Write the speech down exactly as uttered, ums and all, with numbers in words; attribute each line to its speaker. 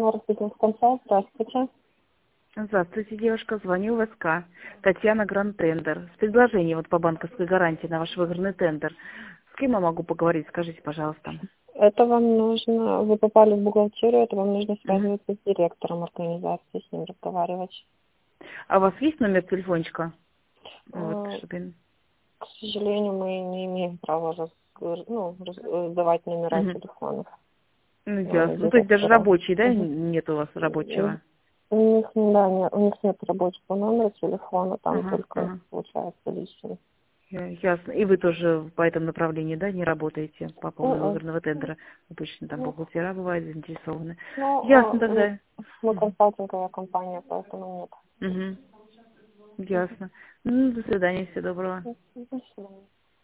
Speaker 1: Растительный консалт, здравствуйте.
Speaker 2: Здравствуйте, девушка. Звоню в СК. Татьяна Гранд Тендер. С предложением вот по банковской гарантии на ваш выигранный тендер. С кем я могу поговорить? Скажите, пожалуйста.
Speaker 1: Это вам нужно, вы попали в бухгалтерию, это вам нужно
Speaker 2: Мгм.
Speaker 1: связываться с директором организации, с ним разговаривать.
Speaker 2: А у вас есть номер телефончика? Вот,
Speaker 1: Э,
Speaker 2: чтобы... я-
Speaker 1: К сожалению, мы не имеем права раз- ну, раз- давать номера
Speaker 2: Мгм.
Speaker 1: телефонов
Speaker 2: Ну,
Speaker 1: э,
Speaker 2: ясно. Ну, то есть даже
Speaker 1: директора.
Speaker 2: рабочий, да,
Speaker 1: Мгм.
Speaker 2: нет у вас рабочего?
Speaker 1: У них, да, не- у них нет рабочего номера телефона, там
Speaker 2: Ага,
Speaker 1: только
Speaker 2: ага.
Speaker 1: получается личный.
Speaker 2: Я- Ясно. И вы тоже по этому направлению, да, не работаете по поводу
Speaker 1: Мгм.
Speaker 2: выигранного тендера? Обычно там
Speaker 1: Нет.
Speaker 2: бухгалтера бывают заинтересованы. Ясно
Speaker 1: Ну, э,
Speaker 2: тогда.
Speaker 1: мы
Speaker 2: Мгм.
Speaker 1: консалтинговая компания, поэтому нет.
Speaker 2: Мгм.
Speaker 1: Мгм.
Speaker 2: Ясно. Ну, до свидания, всего доброго.
Speaker 1: До свидания.